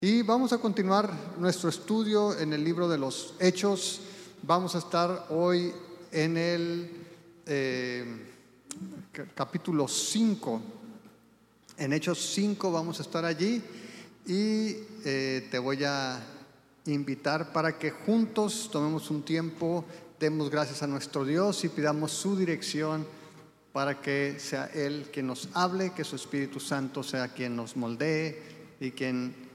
Y vamos a continuar nuestro estudio en el libro de los Hechos. Vamos a estar hoy en el capítulo 5. En Hechos 5 vamos a estar allí y te voy a invitar para que juntos tomemos un tiempo, demos gracias a nuestro Dios y pidamos su dirección para que sea Él quien nos hable, que su Espíritu Santo sea quien nos moldee y quien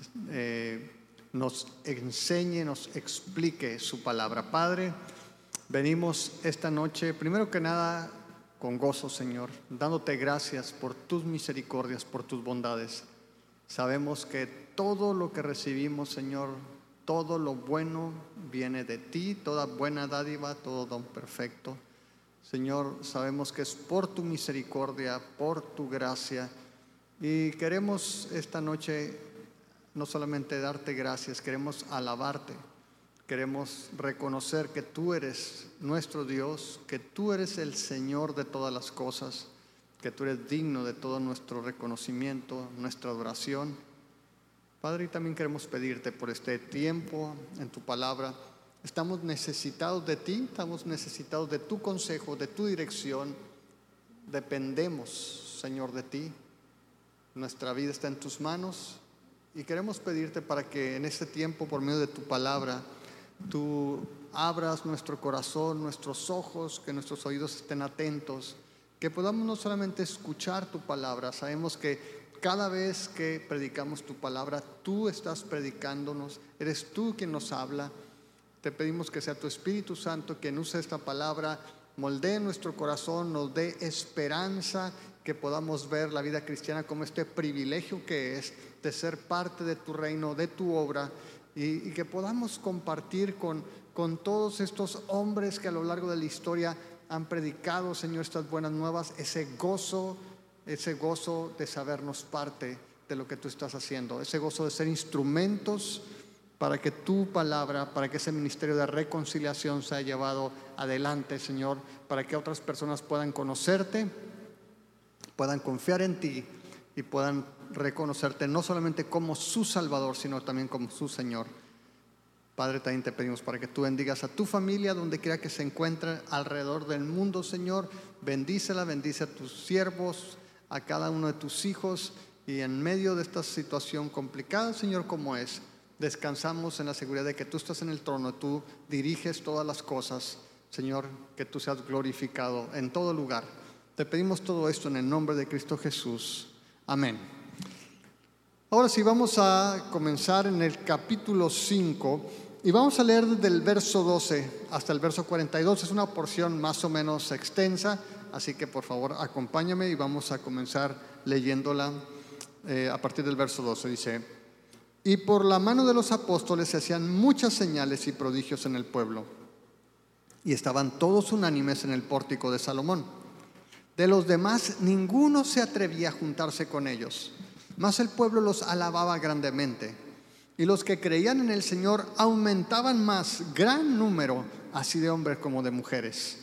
nos enseñe, nos explique su palabra. Padre, venimos esta noche, primero que nada, con gozo, Señor, dándote gracias por tus misericordias, por tus bondades. Sabemos que todo lo que recibimos, Señor, todo lo bueno viene de ti, toda buena dádiva, todo don perfecto. Señor, sabemos que es por tu misericordia, por tu gracia, y queremos esta noche no solamente darte gracias, queremos alabarte, queremos reconocer que tú eres nuestro Dios, que tú eres el Señor de todas las cosas, que tú eres digno de todo nuestro reconocimiento, nuestra adoración. Padre, y también queremos pedirte por este tiempo en tu palabra. Estamos necesitados de ti, estamos necesitados de tu consejo, de tu dirección. Dependemos, Señor, de ti. Nuestra vida está en tus manos y queremos pedirte para que en este tiempo, por medio de tu palabra, tú abras nuestro corazón, nuestros ojos, que nuestros oídos estén atentos, que podamos no solamente escuchar tu palabra. Sabemos que cada vez que predicamos tu palabra, tú estás predicándonos, eres tú quien nos habla. Te pedimos que sea tu Espíritu Santo quien use esta palabra, moldee nuestro corazón, nos dé esperanza, que podamos ver la vida cristiana como este privilegio que es de ser parte de tu reino, de tu obra, y que podamos compartir con todos estos hombres que a lo largo de la historia han predicado, Señor, estas buenas nuevas, ese gozo de sabernos parte de lo que tú estás haciendo, ese gozo de ser instrumentos para que tu palabra, para que ese ministerio de reconciliación sea llevado adelante, Señor, para que otras personas puedan conocerte, puedan confiar en ti y puedan reconocerte no solamente como su Salvador, sino también como su Señor. Padre, también te pedimos para que tú bendigas a tu familia donde quiera que se encuentre alrededor del mundo, Señor. Bendícela, bendice a tus siervos, a cada uno de tus hijos, y en medio de esta situación complicada, Señor, como es, descansamos en la seguridad de que tú estás en el trono, tú diriges todas las cosas. Señor, que tú seas glorificado en todo lugar. Te pedimos todo esto en el nombre de Cristo Jesús. Amén. Ahora sí, vamos a comenzar en el capítulo 5 y vamos a leer desde el verso 12 hasta el verso 42. Es una porción más o menos extensa, así que por favor acompáñame y vamos a comenzar leyéndola a partir del verso 12. Dice: y por la mano de los apóstoles se hacían muchas señales y prodigios en el pueblo, y estaban todos unánimes en el pórtico de Salomón. De los demás ninguno se atrevía a juntarse con ellos, mas el pueblo los alababa grandemente, y los que creían en el Señor aumentaban más, gran número, así de hombres como de mujeres,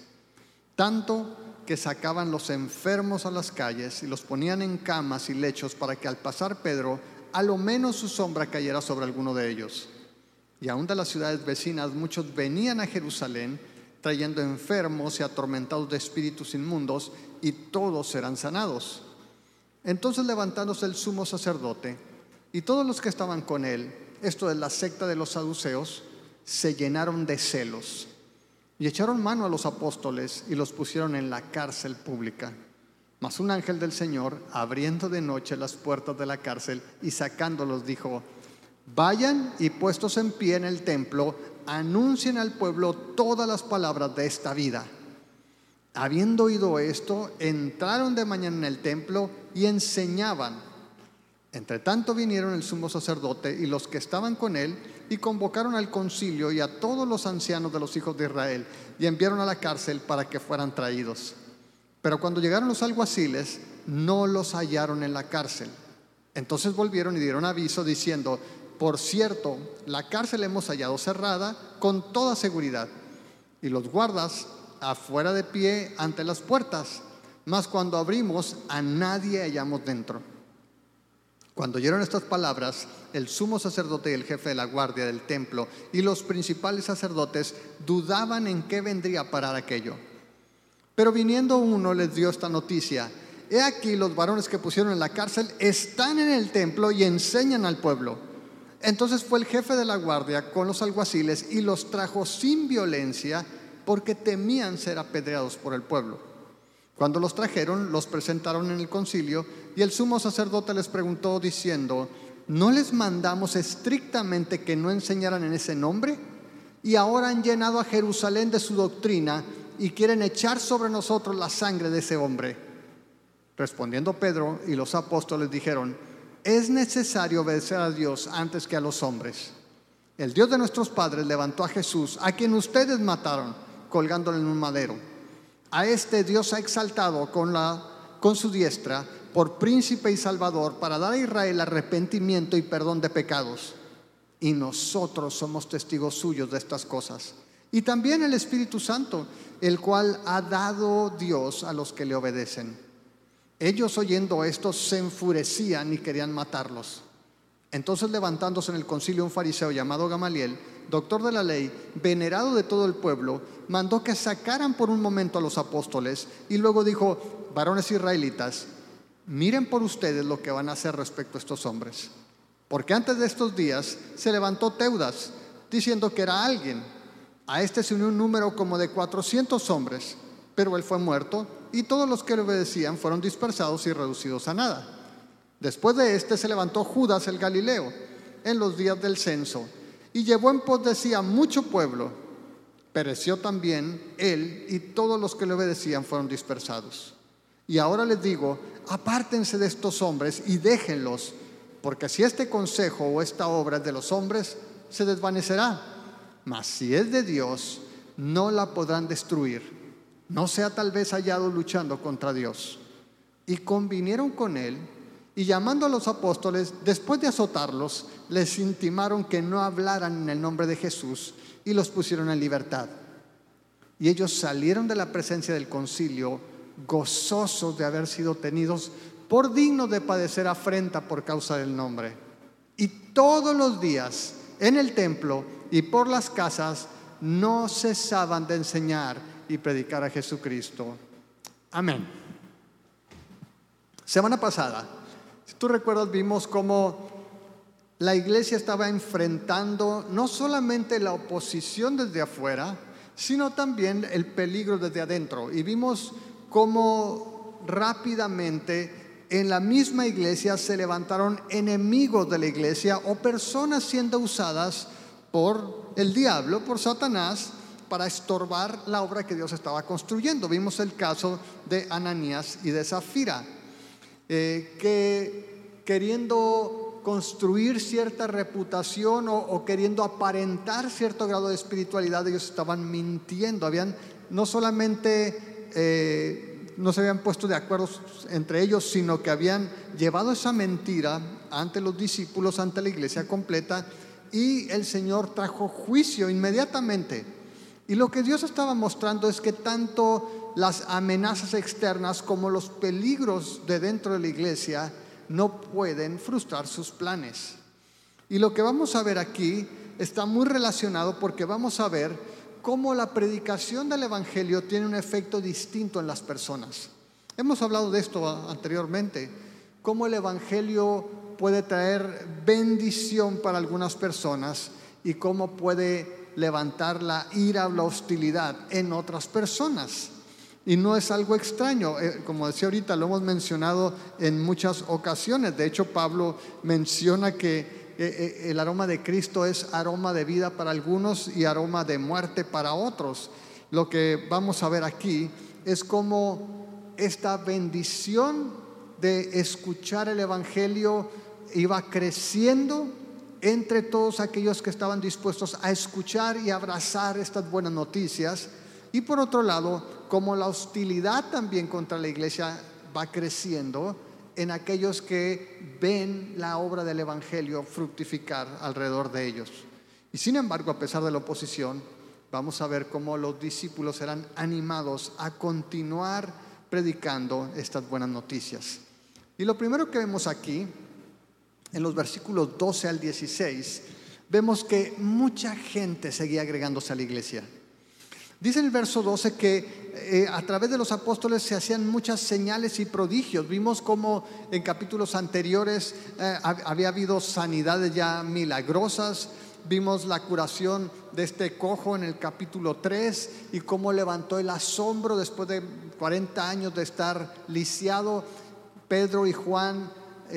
tanto que sacaban los enfermos a las calles y los ponían en camas y lechos, para que al pasar Pedro, a lo menos su sombra cayera sobre alguno de ellos. Y aun de las ciudades vecinas muchos venían a Jerusalén, trayendo enfermos y atormentados de espíritus inmundos, y todos serán sanados. Entonces, levantándose el sumo sacerdote y todos los que estaban con él, esto es la secta de los saduceos, se llenaron de celos y echaron mano a los apóstoles y los pusieron en la cárcel pública. Mas un ángel del Señor, abriendo de noche las puertas de la cárcel y sacándolos, dijo: vayan y puestos en pie en el templo, anuncien al pueblo todas las palabras de esta vida. Habiendo oído esto, entraron de mañana en el templo y enseñaban. Entre tanto vinieron el sumo sacerdote y los que estaban con él, y convocaron al concilio y a todos los ancianos de los hijos de Israel, y enviaron a la cárcel para que fueran traídos. Pero cuando llegaron los alguaciles, no los hallaron en la cárcel. Entonces volvieron y dieron aviso diciendo: por cierto, la cárcel hemos hallado cerrada con toda seguridad, y los guardas afuera de pie ante las puertas, mas cuando abrimos, a nadie hallamos dentro. Cuando oyeron estas palabras, el sumo sacerdote y el jefe de la guardia del templo y los principales sacerdotes dudaban en qué vendría a parar aquello. Pero viniendo uno les dio esta noticia: he aquí, los varones que pusieron en la cárcel están en el templo y enseñan al pueblo. Entonces fue el jefe de la guardia con los alguaciles y los trajo sin violencia, porque temían ser apedreados por el pueblo. Cuando los trajeron, los presentaron en el concilio, y el sumo sacerdote les preguntó diciendo: ¿no les mandamos estrictamente que no enseñaran en ese nombre? Y ahora han llenado a Jerusalén de su doctrina y quieren echar sobre nosotros la sangre de ese hombre. Respondiendo Pedro y los apóstoles dijeron: es necesario obedecer a Dios antes que a los hombres. El Dios de nuestros padres levantó a Jesús, a quien ustedes mataron, colgándolo en un madero. A este Dios ha exaltado con su diestra por príncipe y salvador, para dar a Israel arrepentimiento y perdón de pecados. Y nosotros somos testigos suyos de estas cosas. Y también el Espíritu Santo, el cual ha dado Dios a los que le obedecen. Ellos, oyendo esto, se enfurecían y querían matarlos. Entonces, levantándose en el concilio un fariseo llamado Gamaliel, doctor de la ley, venerado de todo el pueblo, mandó que sacaran por un momento a los apóstoles y luego dijo: varones israelitas, miren por ustedes lo que van a hacer respecto a estos hombres. Porque antes de estos días se levantó Teudas, diciendo que era alguien. A este se unió un número como de 400 hombres, pero él fue muerto y todos los que le obedecían fueron dispersados y reducidos a nada. Después de este se levantó Judas el Galileo en los días del censo y llevó en pos de sí a mucho pueblo. Pereció también él, y todos los que le obedecían fueron dispersados. Y ahora les digo: apártense de estos hombres y déjenlos, porque si este consejo o esta obra es de los hombres, se desvanecerá. Mas si es de Dios, no la podrán destruir, no sea tal vez hallado luchando contra Dios. Y convinieron con él, y llamando a los apóstoles, después de azotarlos, les intimaron que no hablaran en el nombre de Jesús, y los pusieron en libertad. Y ellos salieron de la presencia del concilio, gozosos de haber sido tenidos por dignos de padecer afrenta por causa del nombre. Y todos los días en el templo y por las casas no cesaban de enseñar y predicar a Jesucristo. Amén. Semana pasada, si tú recuerdas, vimos cómo la iglesia estaba enfrentando no solamente la oposición desde afuera, sino también el peligro desde adentro. Y vimos cómo rápidamente en la misma iglesia se levantaron enemigos de la iglesia o personas siendo usadas por el diablo, por Satanás, para estorbar la obra que Dios estaba construyendo. Vimos el caso de Ananías y de Zafira, que queriendo construir cierta reputación o queriendo aparentar cierto grado de espiritualidad, ellos estaban mintiendo. No solamente no se habían puesto de acuerdo entre ellos, sino que habían llevado esa mentira ante los discípulos, ante la iglesia completa, y el Señor trajo juicio inmediatamente. Y lo que Dios estaba mostrando es que tanto las amenazas externas como los peligros de dentro de la iglesia no pueden frustrar sus planes. Y lo que vamos a ver aquí está muy relacionado, porque vamos a ver cómo la predicación del evangelio tiene un efecto distinto en las personas. Hemos hablado de esto anteriormente, cómo el evangelio puede traer bendición para algunas personas y cómo puede levantar la ira o la hostilidad en otras personas. Y no es algo extraño, como decía ahorita, lo hemos mencionado en muchas ocasiones. De hecho, Pablo menciona que el aroma de Cristo es aroma de vida para algunos y aroma de muerte para otros. Lo que vamos a ver aquí es cómo esta bendición de escuchar el evangelio iba creciendo entre todos aquellos que estaban dispuestos a escuchar y abrazar estas buenas noticias. Y por otro lado, como la hostilidad también contra la iglesia va creciendo en aquellos que ven la obra del evangelio fructificar alrededor de ellos. Y sin embargo, a pesar de la oposición, vamos a ver cómo los discípulos serán animados a continuar predicando estas buenas noticias. Y lo primero que vemos aquí en los versículos 12 al 16, vemos que mucha gente seguía agregándose a la iglesia. Dice en el verso 12 que a través de los apóstoles se hacían muchas señales y prodigios. Vimos como en capítulos anteriores había habido sanidades ya milagrosas. Vimos la curación de este cojo en el capítulo 3 y cómo levantó el asombro después de 40 años de estar lisiado. Pedro y Juan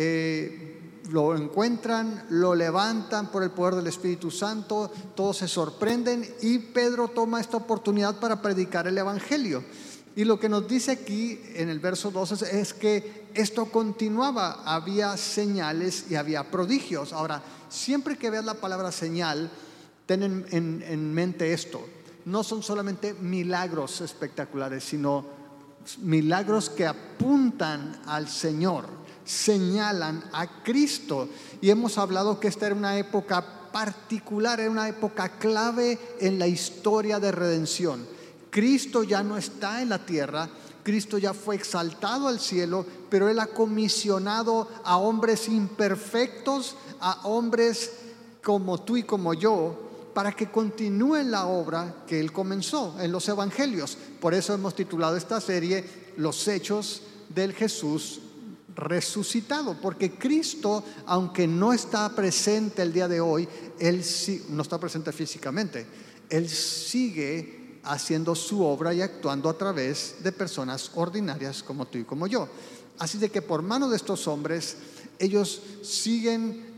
lo encuentran, lo levantan por el poder del Espíritu Santo, todos se sorprenden y Pedro toma esta oportunidad para predicar el Evangelio. Y lo que nos dice aquí en el verso 12 es que esto continuaba, había señales y había prodigios. Ahora, siempre que veas la palabra señal, ten en mente esto: no son solamente milagros espectaculares, sino milagros que apuntan al Señor, señalan a Cristo. Y hemos hablado que esta era una época particular, era una época clave en la historia de redención. Cristo ya no está en la tierra, Cristo ya fue exaltado al cielo, pero Él ha comisionado a hombres imperfectos, a hombres como tú y como yo, para que continúen la obra que Él comenzó en los evangelios. Por eso hemos titulado esta serie Los Hechos del Jesús resucitado, porque Cristo, aunque no está presente el día de hoy, Él sí, no está presente físicamente, Él sigue haciendo su obra y actuando a través de personas ordinarias como tú y como yo. Así de que por mano de estos hombres, ellos siguen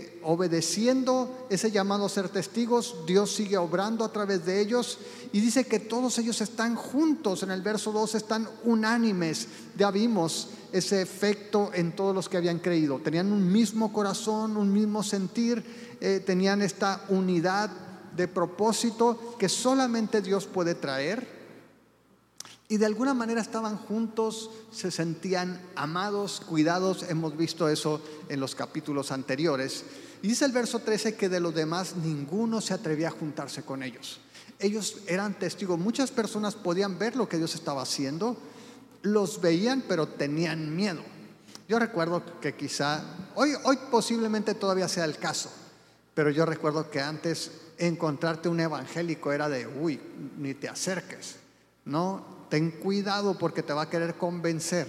obedeciendo ese llamado a ser testigos. Dios sigue obrando a través de ellos y dice que todos ellos están juntos. En el verso 2 están unánimes. Ya vimos ese efecto en todos los que habían creído. Tenían un mismo corazón, un mismo sentir, tenían esta unidad de propósito que solamente Dios puede traer. Y de alguna manera estaban juntos, se sentían amados, cuidados. Hemos visto eso en los capítulos anteriores. Y dice el verso 13 que de los demás ninguno se atrevía a juntarse con ellos. Ellos eran testigos. Muchas personas podían ver lo que Dios estaba haciendo, los veían, pero tenían miedo. Yo recuerdo que quizá, hoy posiblemente todavía sea el caso, pero yo recuerdo que antes encontrarte un evangélico era de, uy, ni te acerques, ¿no? Ten cuidado porque te va a querer convencer.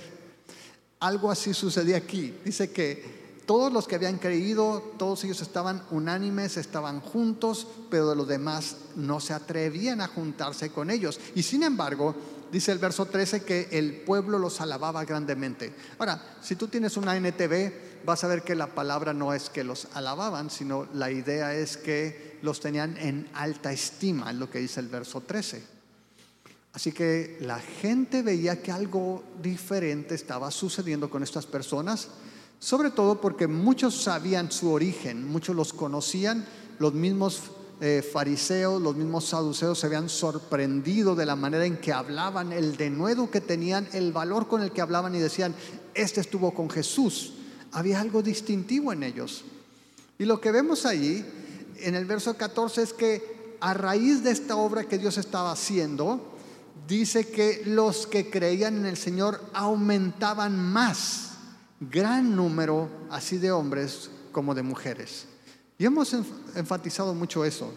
Algo así sucedía aquí. Dice que todos los que habían creído, todos ellos estaban unánimes, estaban juntos, pero de los demás no se atrevían a juntarse con ellos. Y sin embargo, dice el verso 13 que el pueblo los alababa grandemente. Ahora, si tú tienes una NTV, vas a ver que la palabra no es que los alababan, sino la idea es que los tenían en alta estima, es lo que dice el verso 13. Así que la gente veía que algo diferente estaba sucediendo con estas personas, sobre todo porque muchos sabían su origen, muchos los conocían. Los mismos fariseos, los mismos saduceos se habían sorprendido de la manera en que hablaban, el denuedo que tenían, el valor con el que hablaban y decían, este estuvo con Jesús. Había algo distintivo en ellos. Y lo que vemos ahí en el verso 14 es que a raíz de esta obra que Dios estaba haciendo, dice que los que creían en el Señor aumentaban más, gran número así de hombres como de mujeres. Y hemos enfatizado mucho eso.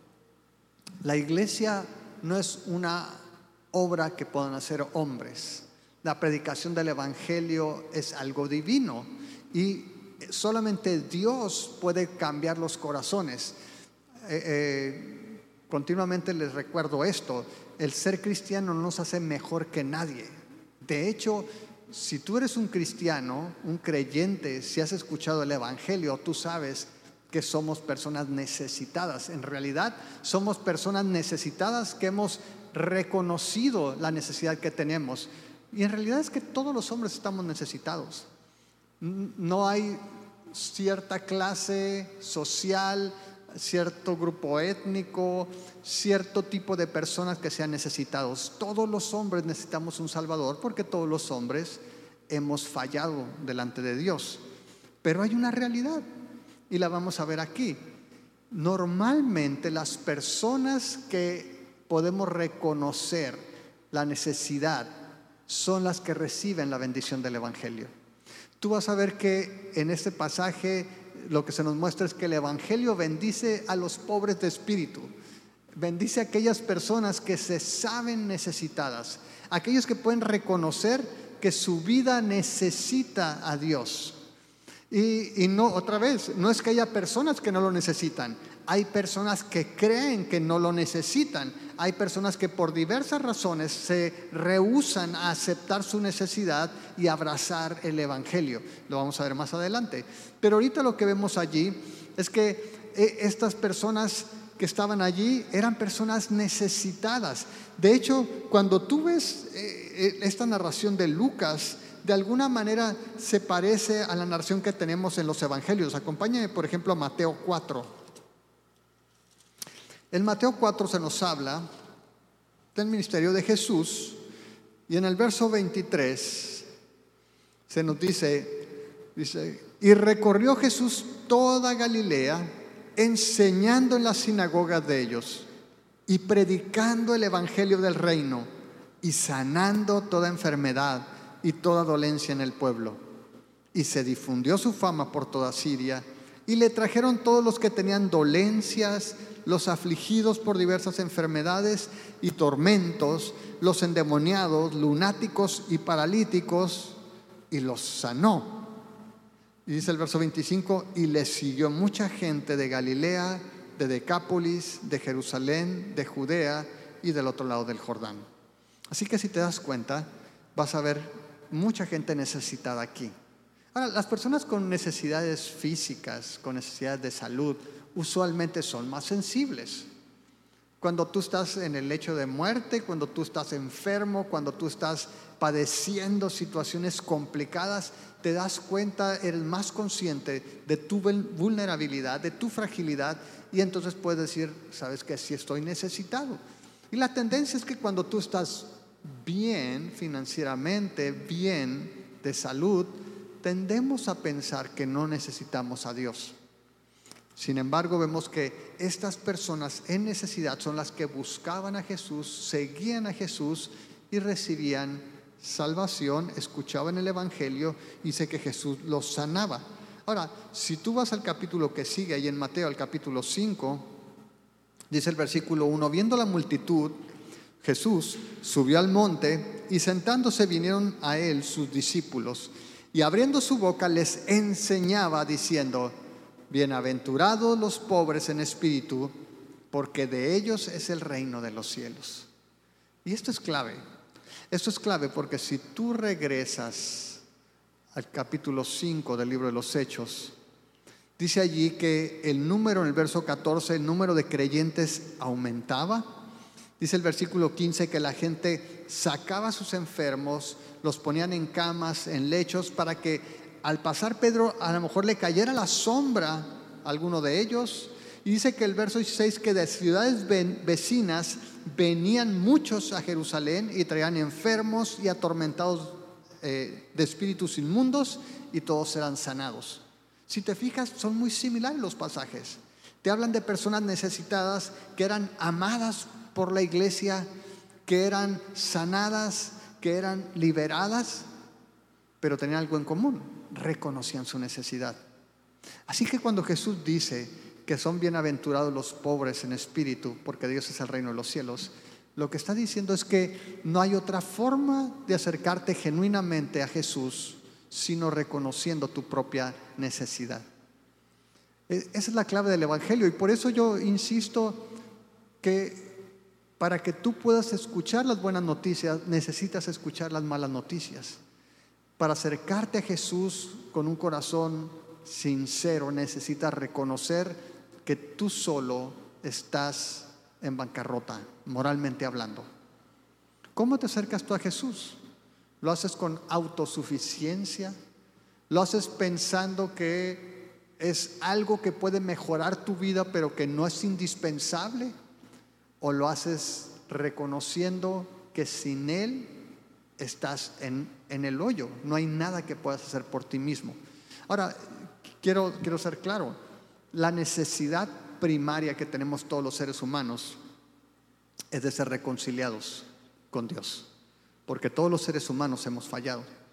La iglesia no es una obra que puedan hacer hombres. La predicación del evangelio es algo divino y solamente Dios puede cambiar los corazones. Continuamente les recuerdo esto: el ser cristiano no nos hace mejor que nadie. De hecho, si tú eres un cristiano, un creyente, si has escuchado el evangelio, tú sabes que somos personas necesitadas. En realidad, somos personas necesitadas que hemos reconocido la necesidad que tenemos. Y en realidad es que todos los hombres estamos necesitados. No hay cierta clase social, cierto grupo étnico, cierto tipo de personas que sean necesitados. Todos los hombres necesitamos un Salvador porque todos los hombres hemos fallado delante de Dios. Pero hay una realidad y la vamos a ver aquí. Normalmente las personas que podemos reconocer la necesidad son las que reciben la bendición del evangelio. Tú vas a ver que en este pasaje lo que se nos muestra es que el Evangelio bendice a los pobres de espíritu, bendice a aquellas personas que se saben necesitadas, aquellos que pueden reconocer que su vida necesita a Dios. Y no, otra vez, no es que haya personas que no lo necesitan, hay personas que creen que no lo necesitan, hay personas que por diversas razones se rehúsan a aceptar su necesidad y abrazar el Evangelio. Lo vamos a ver más adelante. Pero ahorita lo que vemos allí es que estas personas que estaban allí eran personas necesitadas. De hecho, cuando tú ves esta narración de Lucas, de alguna manera se parece a la narración que tenemos en los evangelios. Acompáñame, por ejemplo, a Mateo 4. En Mateo 4 se nos habla del ministerio de Jesús, y en el verso 23 se nos dice, y recorrió Jesús toda Galilea, enseñando en las sinagogas de ellos y predicando el evangelio del reino y sanando toda enfermedad y toda dolencia en el pueblo. Y se difundió su fama por toda Siria, y le trajeron todos los que tenían dolencias, los afligidos por diversas enfermedades y tormentos, los endemoniados, lunáticos y paralíticos, y los sanó. Y dice el verso 25, y le siguió mucha gente de Galilea, de Decápolis, de Jerusalén, de Judea y del otro lado del Jordán. Así que si te das cuenta, vas a ver mucha gente necesitada aquí. Ahora, las personas con necesidades físicas, con necesidades de salud, usualmente son más sensibles. Cuando tú estás en el lecho de muerte, cuando tú estás enfermo, cuando tú estás padeciendo situaciones complicadas, te das cuenta, eres más consciente de tu vulnerabilidad, de tu fragilidad, y entonces puedes decir, ¿sabes qué? Sí estoy necesitado. Y la tendencia es que cuando tú estás bien financieramente, bien de salud, tendemos a pensar que no necesitamos a Dios. Sin embargo, vemos que estas personas en necesidad son las que buscaban a Jesús, seguían a Jesús y recibían salvación, escuchaban el Evangelio y sé que Jesús los sanaba. Ahora, si tú vas al capítulo que sigue, ahí en Mateo, al capítulo 5, dice el versículo 1, viendo la multitud, Jesús subió al monte y sentándose vinieron a él sus discípulos y abriendo su boca les enseñaba diciendo, bienaventurados los pobres en espíritu, porque de ellos es el reino de los cielos. Y esto es clave. Esto es clave porque si tú regresas al capítulo 5 del libro de los Hechos, dice allí que el número, en el verso 14, el número de creyentes aumentaba. Dice el versículo 15 que la gente sacaba a sus enfermos, los ponían en camas, en lechos, para que al pasar Pedro a lo mejor le cayera la sombra a alguno de ellos. Y dice que el verso 16 que de ciudades vecinas venían muchos a Jerusalén y traían enfermos y atormentados de espíritus inmundos, y todos eran sanados. Si te fijas, son muy similares los pasajes. Te hablan de personas necesitadas que eran amadas por la iglesia, que eran sanadas, que eran liberadas, pero tenían algo en común: reconocían su necesidad. Así que cuando Jesús dice que son bienaventurados los pobres en espíritu, porque Dios es el reino de los cielos, lo que está diciendo es que no hay otra forma de acercarte genuinamente a Jesús sino reconociendo tu propia necesidad. Esa es la clave del Evangelio, y por eso yo insisto que para que tú puedas escuchar las buenas noticias, necesitas escuchar las malas noticias. Para acercarte a Jesús con un corazón sincero, necesitas reconocer que tú solo estás en bancarrota, moralmente hablando. ¿Cómo te acercas tú a Jesús? ¿Lo haces con autosuficiencia? ¿Lo haces pensando que es algo que puede mejorar tu vida pero que no es indispensable? ¿O lo haces reconociendo que sin Él estás en el hoyo? No hay nada que puedas hacer por ti mismo. Ahora, quiero ser claro. La necesidad primaria que tenemos todos los seres humanos es de ser reconciliados con Dios, porque todos los seres humanos hemos fallado.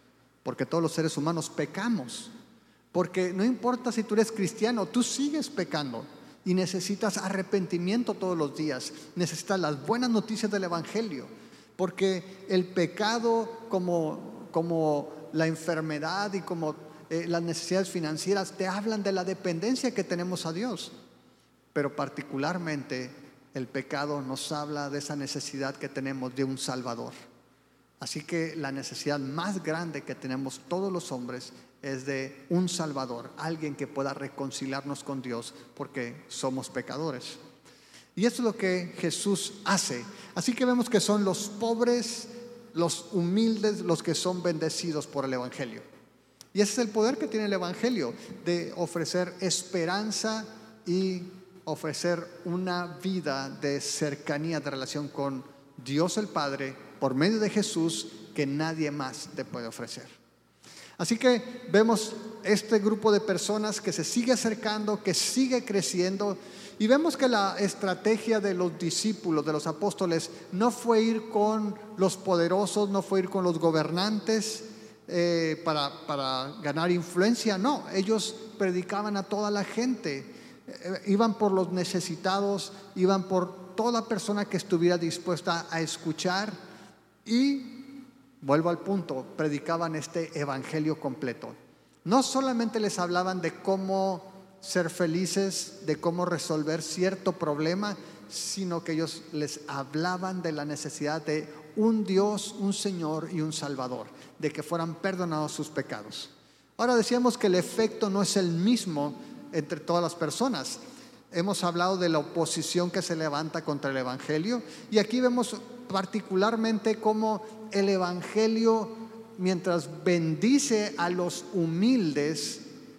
porque todos los seres humanos pecamos. Porque no importa si tú eres cristiano, tú sigues pecando y necesitas arrepentimiento todos los días. Necesitas las buenas noticias del Evangelio, porque el pecado, como la enfermedad y como las necesidades financieras, te hablan de la dependencia que tenemos a Dios. Pero particularmente el pecado nos habla de esa necesidad que tenemos de un Salvador. Así que la necesidad más grande que tenemos todos los hombres es de un Salvador, alguien que pueda reconciliarnos con Dios, porque somos pecadores. Y eso es lo que Jesús hace. Así que vemos que son los pobres, los humildes, los que son bendecidos por el Evangelio. Y ese es el poder que tiene el Evangelio, de ofrecer esperanza y ofrecer una vida de cercanía, de relación con Dios el Padre, por medio de Jesús, que nadie más te puede ofrecer. Así que vemos este grupo de personas que se sigue acercando, que sigue creciendo, y vemos que la estrategia de los discípulos, de los apóstoles, no fue ir con los poderosos, no fue ir con los gobernantes para ganar influencia. No, ellos predicaban a toda la gente, iban por los necesitados, iban por toda persona que estuviera dispuesta a escuchar, y vuelvo al punto, predicaban este evangelio completo. No solamente les hablaban de cómo ser felices, de cómo resolver cierto problema, sino que ellos les hablaban de la necesidad de un Dios, un Señor y un Salvador, de que fueran perdonados sus pecados. Ahora, decíamos que el efecto no es el mismo entre todas las personas. Hemos hablado de la oposición que se levanta contra el evangelio, y aquí vemos particularmente cómo el evangelio, mientras bendice a los humildes,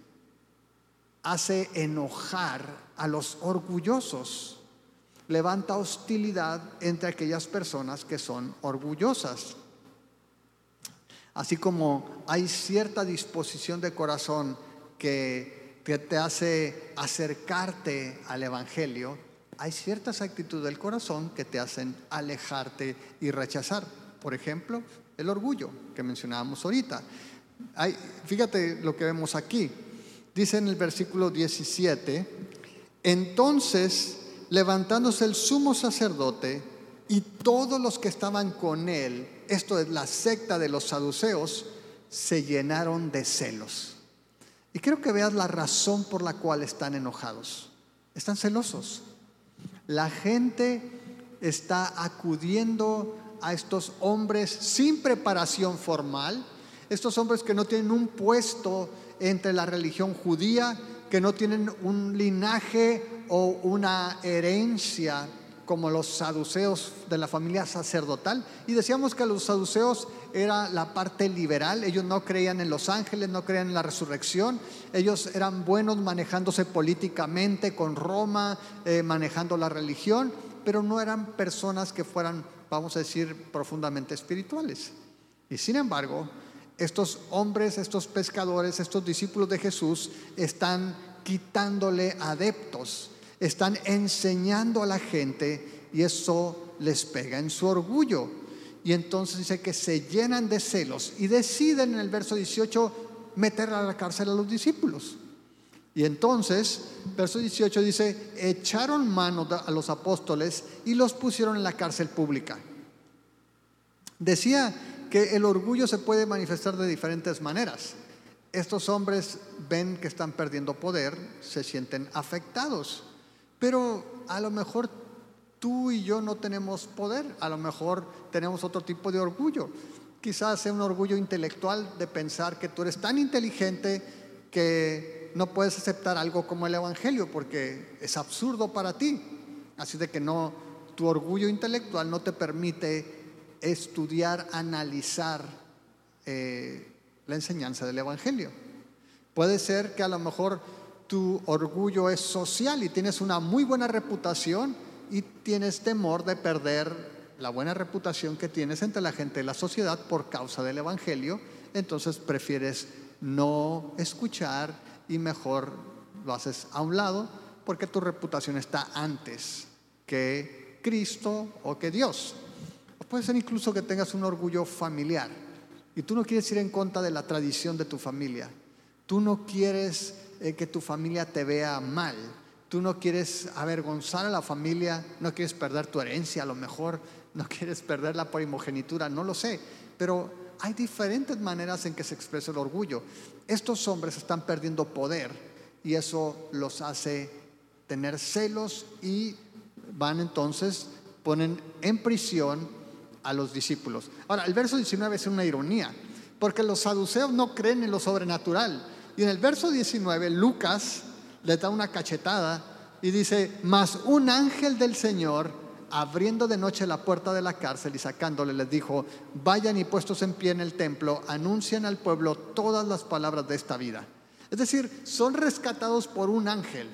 hace enojar a los orgullosos, levanta hostilidad entre aquellas personas que son orgullosas. Así como hay cierta disposición de corazón que te hace acercarte al evangelio, hay ciertas actitudes del corazón que te hacen alejarte y rechazar. Por ejemplo, el orgullo que mencionábamos ahorita. Fíjate lo que vemos aquí. Dice en el versículo 17: entonces, levantándose el sumo sacerdote y todos los que estaban con él, esto es la secta de los saduceos, se llenaron de celos. Y quiero que veas la razón por la cual están enojados. Están celosos. La gente está acudiendo a estos hombres sin preparación formal, estos hombres que no tienen un puesto entre la religión judía, que no tienen un linaje o una herencia como los saduceos de la familia sacerdotal. Y decíamos que los saduceos era la parte liberal. Ellos no creían en los ángeles, no creían en la resurrección. Ellos eran buenos manejándose políticamente con Roma, manejando la religión, pero no eran personas que fueran, vamos a decir, profundamente espirituales. Y sin embargo, estos hombres, estos pescadores, estos discípulos de Jesús están quitándole adeptos, están enseñando a la gente, y eso les pega en su orgullo. Y entonces dice que se llenan de celos y deciden en el verso 18 meter a la cárcel a los discípulos. Y entonces, verso 18 dice: echaron mano a los apóstoles y los pusieron en la cárcel pública. Decía que el orgullo se puede manifestar de diferentes maneras. Estos hombres ven que están perdiendo poder, se sienten afectados, pero a lo mejor tú y yo no tenemos poder, a lo mejor tenemos otro tipo de orgullo. Quizás sea un orgullo intelectual de pensar que tú eres tan inteligente que no puedes aceptar algo como el evangelio porque es absurdo para ti. Así de que no, tu orgullo intelectual no te permite estudiar, analizar la enseñanza del evangelio. Puede ser que a lo mejor tu orgullo es social y tienes una muy buena reputación y tienes temor de perder la buena reputación que tienes entre la gente de la sociedad por causa del evangelio. Entonces prefieres no escuchar y mejor lo haces a un lado porque tu reputación está antes que Cristo o que Dios. O puede ser incluso que tengas un orgullo familiar. Y tú no quieres ir en contra de la tradición de tu familia. Tú no quieres que tu familia te vea mal. Tú no quieres avergonzar a la familia. No quieres perder tu herencia, a lo mejor. No quieres perder la primogenitura, no lo sé. Pero hay diferentes maneras en que se expresa el orgullo. Estos hombres están perdiendo poder y eso los hace tener celos y van entonces, ponen en prisión a los discípulos. Ahora, el verso 19 es una ironía, porque los saduceos no creen en lo sobrenatural. Y en el verso 19, Lucas les da una cachetada y dice: mas un ángel del Señor, abriendo de noche la puerta de la cárcel y sacándole, les dijo: vayan y puestos en pie en el templo, anuncien al pueblo todas las palabras de esta vida. Es decir, son rescatados por un ángel.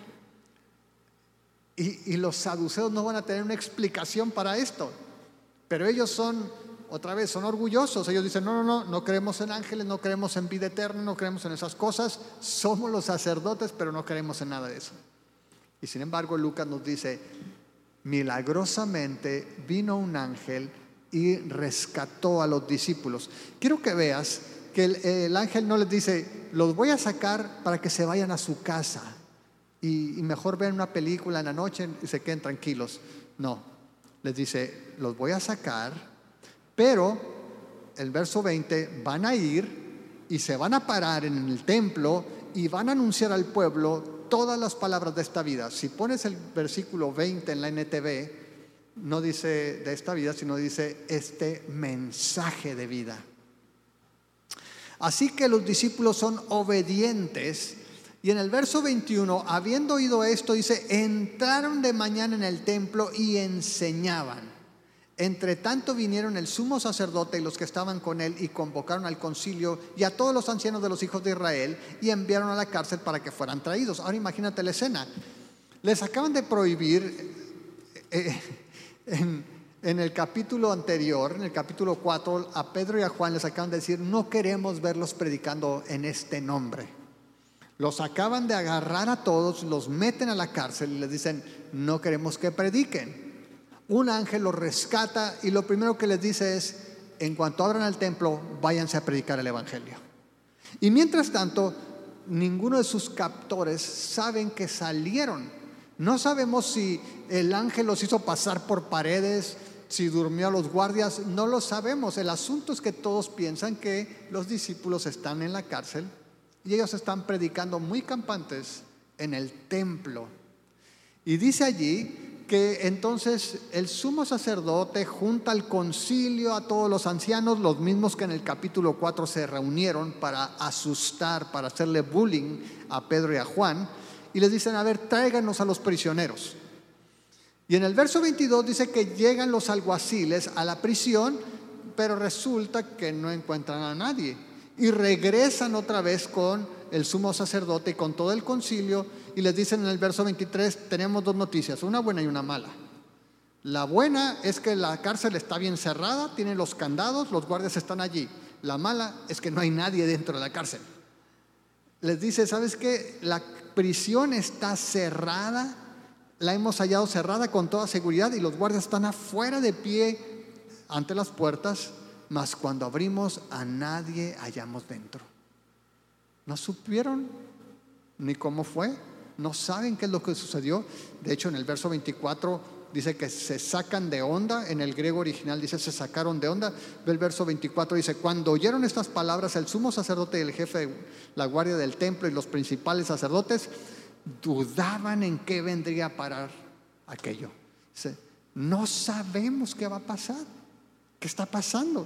Y los saduceos no van a tener una explicación para esto. Pero ellos son, otra vez, son orgullosos. Ellos dicen: no creemos en ángeles, no creemos en vida eterna, no creemos en esas cosas. Somos los sacerdotes, pero no creemos en nada de eso. Y sin embargo, Lucas nos dice: milagrosamente vino un ángel y rescató a los discípulos. Quiero que veas que el ángel no les dice: los voy a sacar para que se vayan a su casa y mejor vean una película en la noche y se queden tranquilos. No, les dice: los voy a sacar, pero el verso 20, van a ir y se van a parar en el templo y van a anunciar al pueblo todas las palabras de esta vida. Si pones el versículo 20 en la NTV, no dice de esta vida, sino dice este mensaje de vida. Así que los discípulos son obedientes. Y en el verso 21, habiendo oído esto, dice: entraron de mañana en el templo y enseñaban. Entre tanto vinieron el sumo sacerdote y los que estaban con él, y convocaron al concilio y a todos los ancianos de los hijos de Israel, y enviaron a la cárcel para que fueran traídos. Ahora imagínate la escena. Les acaban de prohibir en el capítulo anterior, en el capítulo 4, a Pedro y a Juan les acaban de decir: no queremos verlos predicando en este nombre. Los acaban de agarrar a todos, los meten a la cárcel y les dicen: no queremos que prediquen. Un ángel los rescata y lo primero que les dice es: en cuanto abran el templo, váyanse a predicar el evangelio. Y mientras tanto, ninguno de sus captores saben que salieron. No sabemos si el ángel los hizo pasar por paredes, si durmió a los guardias, no lo sabemos. El asunto es que todos piensan que los discípulos están en la cárcel y ellos están predicando muy campantes en el templo. Y dice allí que entonces el sumo sacerdote junta al concilio a todos los ancianos, los mismos que en el capítulo 4 se reunieron para asustar, para hacerle bullying a Pedro y a Juan, y les dicen: a ver, tráiganos a los prisioneros. Y en el verso 22 dice que llegan los alguaciles a la prisión, pero resulta que no encuentran a nadie. Y regresan otra vez con el sumo sacerdote y con todo el concilio, y les dicen en el verso 23: tenemos dos noticias, una buena y una mala. La buena es que la cárcel está bien cerrada, tiene los candados, los guardias están allí. La mala es que no hay nadie dentro de la cárcel. Les dice: ¿sabes qué? La prisión está cerrada, la hemos hallado cerrada con toda seguridad y los guardias están afuera de pie ante las puertas, mas cuando abrimos a nadie hallamos dentro. No supieron ni cómo fue, no saben qué es lo que sucedió. De hecho, en el verso 24 dice que se sacan de onda. En el griego original dice: se sacaron de onda. Ve el verso 24, dice: cuando oyeron estas palabras, el sumo sacerdote y el jefe de la guardia del templo y los principales sacerdotes dudaban en qué vendría a parar aquello. Dice: no sabemos qué va a pasar. ¿Qué está pasando?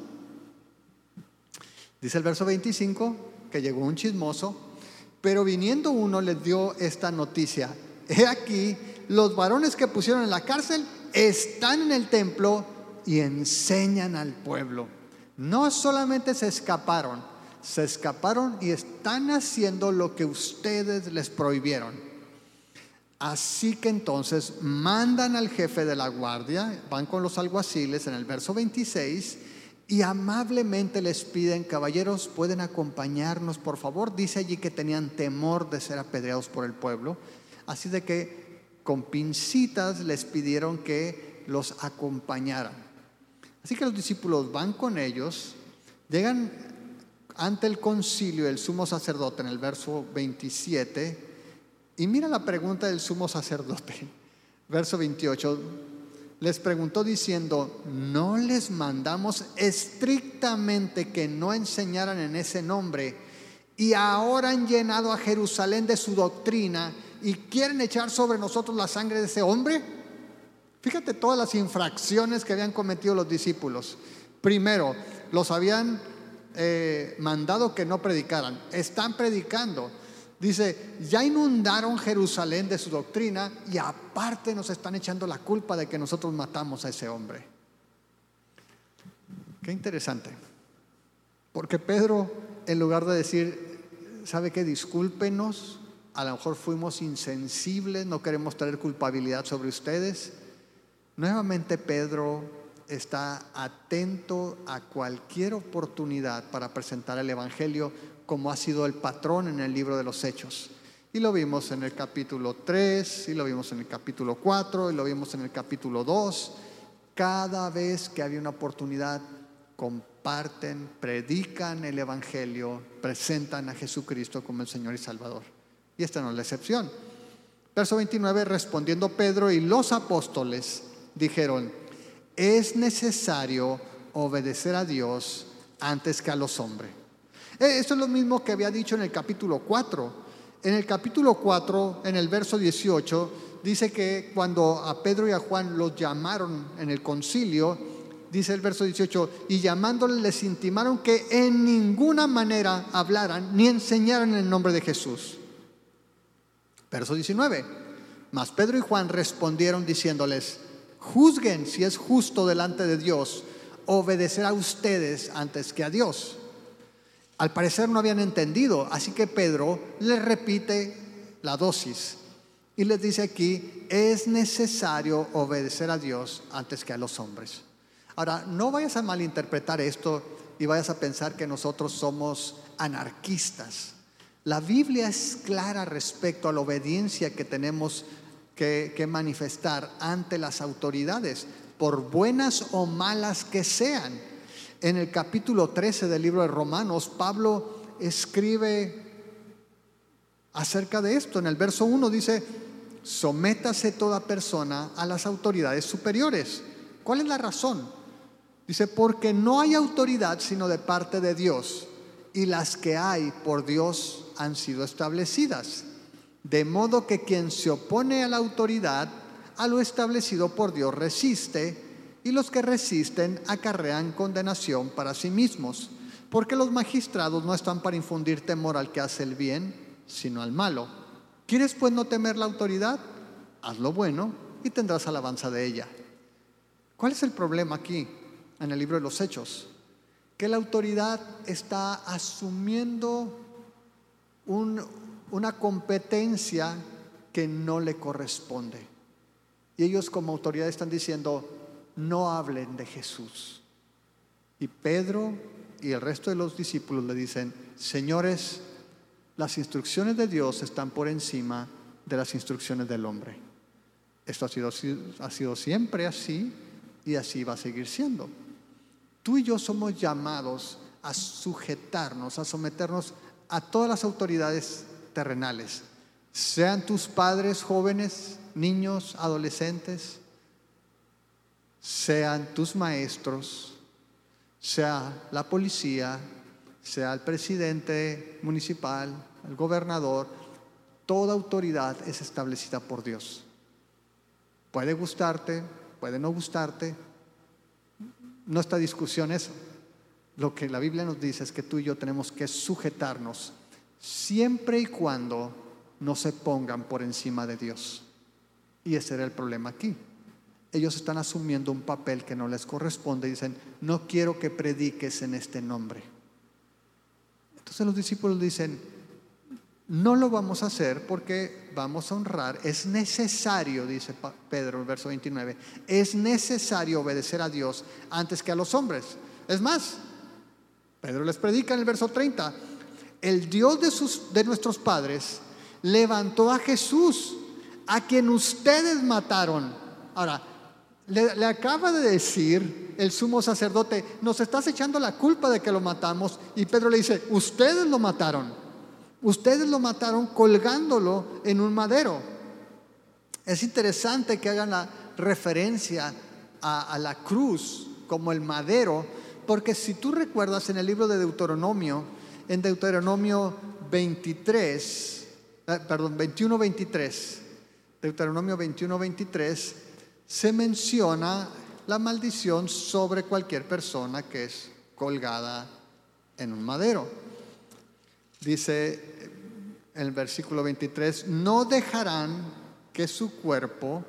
Dice el verso 25 que llegó un chismoso, pero viniendo uno les dio esta noticia: he aquí, los varones que pusieron en la cárcel están en el templo y enseñan al pueblo. No solamente se escaparon y están haciendo lo que ustedes les prohibieron. Así que entonces mandan al jefe de la guardia, van con los alguaciles en el verso 26 y amablemente les piden: caballeros, ¿pueden acompañarnos, por favor? Dice allí que tenían temor de ser apedreados por el pueblo, así de que con pincitas les pidieron que los acompañaran. Así que los discípulos van con ellos, llegan ante el concilio del sumo sacerdote en el verso 27, y mira la pregunta del sumo sacerdote, verso 28, les preguntó diciendo: ¿no les mandamos estrictamente que no enseñaran en ese nombre? Y ahora han llenado a Jerusalén de su doctrina y quieren echar sobre nosotros la sangre de ese hombre. Fíjate todas las infracciones que habían cometido los discípulos. Primero, los habían mandado que no predicaran. Están predicando. Dice: ya inundaron Jerusalén de su doctrina y aparte nos están echando la culpa de que nosotros matamos a ese hombre. Qué interesante. Porque Pedro, en lugar de decir: ¿sabe qué? Discúlpenos, a lo mejor fuimos insensibles, no queremos traer culpabilidad sobre ustedes. Nuevamente Pedro está atento a cualquier oportunidad para presentar el Evangelio, como ha sido el patrón en el libro de los Hechos. Y lo vimos en el capítulo 3, y lo vimos en el capítulo 4, y lo vimos en el capítulo 2. Cada vez que había una oportunidad, comparten, predican el Evangelio, presentan a Jesucristo como el Señor y Salvador. Y esta no es la excepción. Verso 29, respondiendo Pedro y los apóstoles dijeron: es necesario obedecer a Dios antes que a los hombres. Esto es lo mismo que había dicho en el capítulo 4. En el capítulo 4, en el verso 18, dice que cuando a Pedro y a Juan los llamaron en el concilio, dice el verso 18: y llamándoles les intimaron que en ninguna manera hablaran ni enseñaran en el nombre de Jesús. Verso 19: mas Pedro y Juan respondieron diciéndoles: juzguen si es justo delante de Dios obedecer a ustedes antes que a Dios. Al parecer no habían entendido, así que Pedro les repite la dosis y les dice aquí: es necesario obedecer a Dios antes que a los hombres. Ahora, no vayas a malinterpretar esto y vayas a pensar que nosotros somos anarquistas. La Biblia es clara respecto a la obediencia que tenemos que manifestar ante las autoridades, por buenas o malas que sean. En el capítulo 13 del libro de Romanos, Pablo escribe acerca de esto. En el verso 1 dice: sométase toda persona a las autoridades superiores. ¿Cuál es la razón? Dice: porque no hay autoridad sino de parte de Dios, y las que hay por Dios han sido establecidas. De modo que quien se opone a la autoridad, a lo establecido por Dios resiste, y los que resisten acarrean condenación para sí mismos, porque los magistrados no están para infundir temor al que hace el bien, sino al malo. ¿Quieres pues no temer la autoridad? Haz lo bueno y tendrás alabanza de ella. ¿Cuál es el problema aquí en el libro de los Hechos? Que la autoridad está asumiendo una competencia que no le corresponde. Y ellos como autoridad están diciendo: no hablen de Jesús. Y Pedro y el resto de los discípulos le dicen: señores, las instrucciones de Dios están por encima de las instrucciones del hombre. Esto ha sido siempre así y así va a seguir siendo. Tú y yo somos llamados a sujetarnos, a someternos a todas las autoridades terrenales, sean tus padres jóvenes, niños, adolescentes, sean tus maestros, sea la policía, sea el presidente municipal, el gobernador. Toda autoridad es establecida por Dios. Puede gustarte, puede no gustarte, no está discusión eso. Lo que la Biblia nos dice es que tú y yo tenemos que sujetarnos siempre y cuando no se pongan por encima de Dios. Y ese era el problema aquí. Ellos están asumiendo un papel que no les corresponde y dicen: no quiero que prediques en este nombre. Entonces los discípulos dicen: no lo vamos a hacer porque vamos a honrar. Es necesario, dice Pedro en el verso 29, es necesario obedecer a Dios antes que a los hombres. Es más, Pedro les predica en el verso 30: el Dios de nuestros padres levantó a Jesús, a quien ustedes mataron. Ahora, le acaba de decir el sumo sacerdote, nos estás echando la culpa de que lo matamos. Y Pedro le dice, ustedes lo mataron colgándolo en un madero. Es interesante que hagan la referencia a la cruz como el madero, porque si tú recuerdas en el libro de Deuteronomio, en Deuteronomio 21:23, Deuteronomio 21:23, se menciona la maldición sobre cualquier persona que es colgada en un madero. Dice en el versículo 23, no dejarán que su cuerpo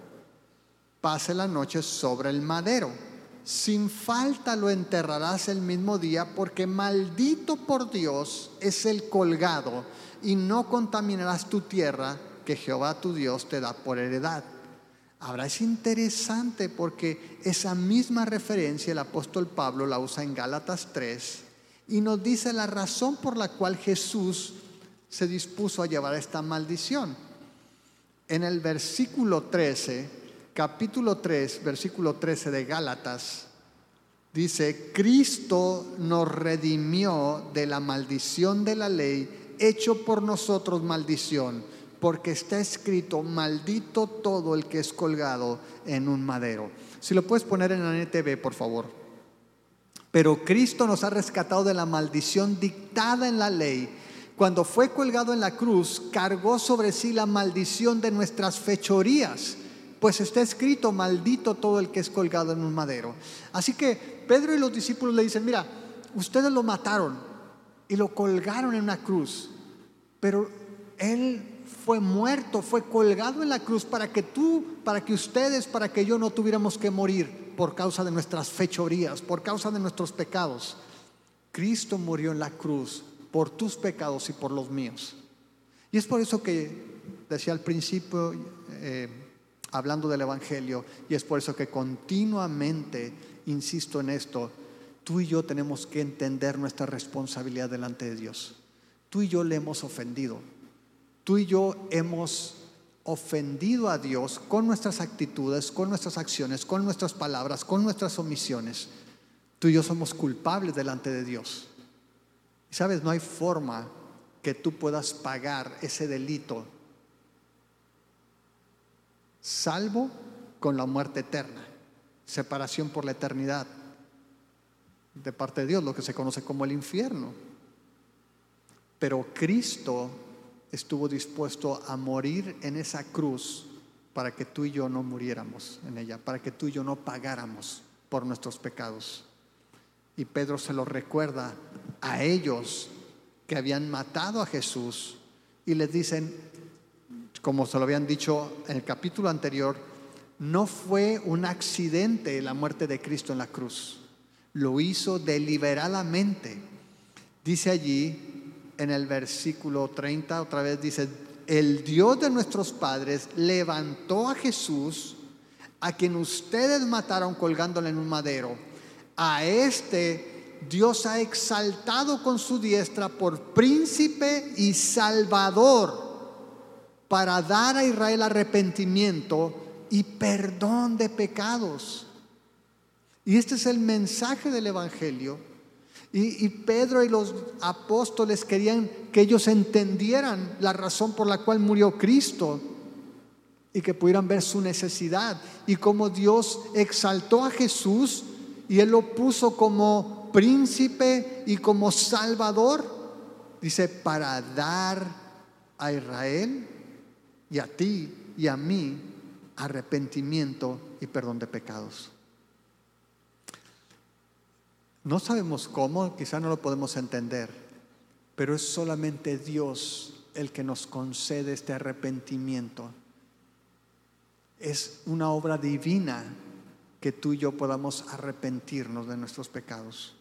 pase la noche sobre el madero. Sin falta lo enterrarás el mismo día, porque maldito por Dios es el colgado, y no contaminarás tu tierra que Jehová tu Dios te da por heredad. Ahora es interesante porque esa misma referencia el apóstol Pablo la usa en Gálatas 3 y nos dice la razón por la cual Jesús se dispuso a llevar esta maldición. En el versículo 13, capítulo 3, versículo 13 de Gálatas, dice, Cristo nos redimió de la maldición de la ley, hecho por nosotros maldición, porque está escrito, maldito todo el que es colgado en un madero. Si lo puedes poner en la NTV, por favor. Pero Cristo nos ha rescatado de la maldición dictada en la ley. Cuando fue colgado en la cruz, cargó sobre sí la maldición de nuestras fechorías, pues está escrito, maldito todo el que es colgado en un madero. Así que Pedro y los discípulos le dicen, mira, ustedes lo mataron y lo colgaron en una cruz, pero Él fue muerto, fue colgado en la cruz para que ustedes, para que yo no tuviéramos que morir por causa de nuestras fechorías, por causa de nuestros pecados. Cristo murió en la cruz por tus pecados y por los míos. Y es por eso que decía al principio, hablando del Evangelio, y es por eso que continuamente insisto en esto, tú y yo tenemos que entender nuestra responsabilidad delante de Dios. Tú y yo le hemos ofendido. Tú y yo hemos ofendido a Dios con nuestras actitudes, con nuestras acciones, con nuestras palabras, con nuestras omisiones. Tú y yo somos culpables delante de Dios. Y sabes, no hay forma que tú puedas pagar ese delito salvo con la muerte eterna, separación por la eternidad de parte de Dios, lo que se conoce como el infierno. Pero Cristo estuvo dispuesto a morir en esa cruz para que tú y yo no muriéramos en ella, para que tú y yo no pagáramos por nuestros pecados. Y Pedro se lo recuerda a ellos que habían matado a Jesús y les dicen, como se lo habían dicho en el capítulo anterior, no fue un accidente la muerte de Cristo en la cruz, lo hizo deliberadamente. Dice allí en el versículo 30, otra vez dice, el Dios de nuestros padres levantó a Jesús, a quien ustedes mataron colgándole en un madero. A este Dios ha exaltado con su diestra por príncipe y salvador, para dar a Israel arrepentimiento y perdón de pecados. Y este es el mensaje del Evangelio. Y Pedro y los apóstoles querían que ellos entendieran la razón por la cual murió Cristo y que pudieran ver su necesidad y cómo Dios exaltó a Jesús y Él lo puso como príncipe y como salvador, dice, para dar a Israel y a ti y a mí arrepentimiento y perdón de pecados. No sabemos cómo, quizá no lo podemos entender, pero es solamente Dios el que nos concede este arrepentimiento. Es una obra divina que tú y yo podamos arrepentirnos de nuestros pecados.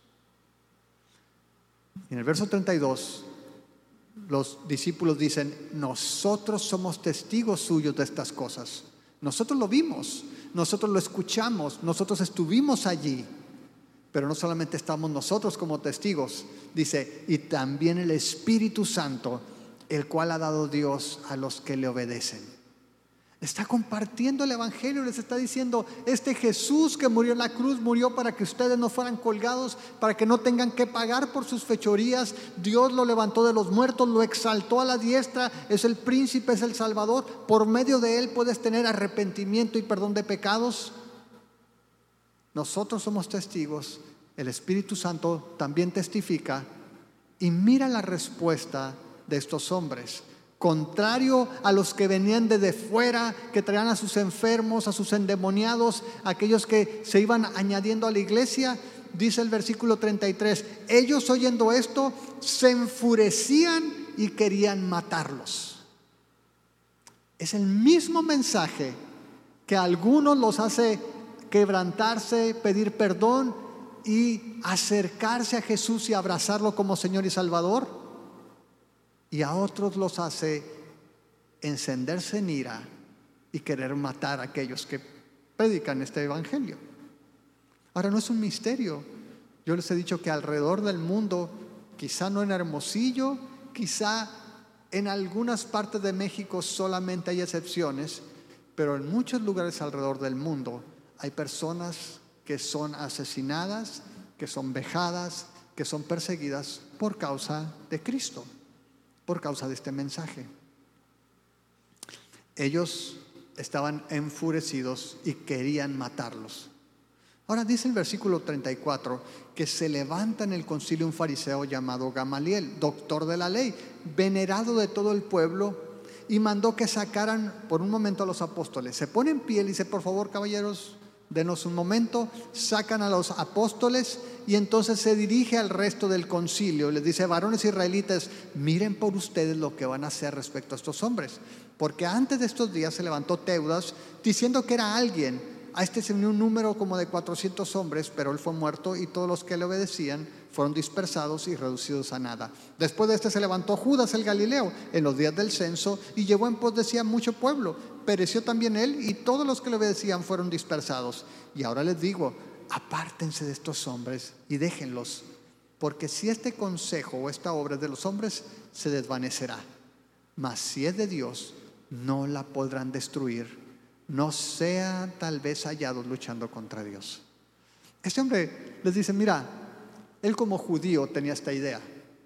En el verso 32, los discípulos dicen, nosotros somos testigos suyos de estas cosas. Nosotros lo vimos, nosotros lo escuchamos, nosotros estuvimos allí. Pero no solamente estamos nosotros como testigos, dice, y también el Espíritu Santo, el cual ha dado Dios a los que le obedecen. Está compartiendo el evangelio, les está diciendo: este Jesús que murió en la cruz, murió para que ustedes no fueran colgados, para que no tengan que pagar por sus fechorías. Dios lo levantó de los muertos, lo exaltó a la diestra, es el príncipe, es el salvador. Por medio de él puedes tener arrepentimiento y perdón de pecados. Nosotros somos testigos, el Espíritu Santo también testifica. Y mira la respuesta de estos hombres. Contrario a los que venían desde fuera, que traían a sus enfermos, a sus endemoniados, aquellos que se iban añadiendo a la iglesia, dice el versículo 33, ellos oyendo esto se enfurecían y querían matarlos. Es el mismo mensaje que a algunos los hace quebrantarse, pedir perdón y acercarse a Jesús y abrazarlo como Señor y Salvador. Y a otros los hace encenderse en ira y querer matar a aquellos que predican este evangelio. Ahora, no es un misterio. Yo les he dicho que alrededor del mundo, quizá no en Hermosillo, quizá en algunas partes de México solamente hay excepciones, pero en muchos lugares alrededor del mundo hay personas que son asesinadas, que son vejadas, que son perseguidas por causa de Cristo, por causa de este mensaje. Ellos estaban enfurecidos y querían matarlos. Ahora dice el versículo 34 que se levanta en el concilio un fariseo llamado Gamaliel, doctor de la ley, venerado de todo el pueblo, y mandó que sacaran por un momento a los apóstoles. Se pone en pie y dice: por favor, caballeros, denos un momento. Sacan a los apóstoles y entonces se dirige al resto del concilio y les dice: varones israelitas, miren por ustedes lo que van a hacer respecto a estos hombres, porque antes de estos días se levantó Teudas diciendo que era alguien. A este se unió un número como de 400 hombres, pero él fue muerto y todos los que le obedecían fueron dispersados y reducidos a nada. Después de este se levantó Judas el Galileo en los días del censo y llevó en pos de sí a mucho pueblo. Pereció también él y todos los que le obedecían fueron dispersados. Y ahora les digo: apártense de estos hombres y déjenlos, porque si este consejo o esta obra es de los hombres, se desvanecerá, mas si es de Dios, no la podrán destruir, no sean tal vez hallados luchando contra Dios. Este hombre les dice: mira, él como judío tenía esta idea.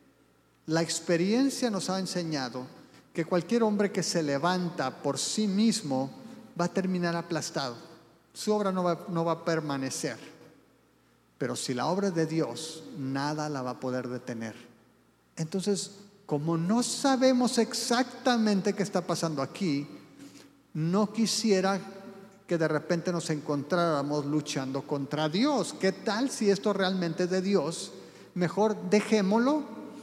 La experiencia nos ha enseñado que cualquier hombre que se levanta por sí mismo va a terminar aplastado. Su obra no va a permanecer. Pero si la obra es de Dios, nada la va a poder detener. Entonces, como no sabemos exactamente qué está pasando aquí, no quisiera que de repente nos encontráramos luchando contra Dios. ¿Qué tal si esto realmente es de Dios? Mejor dejémoslo.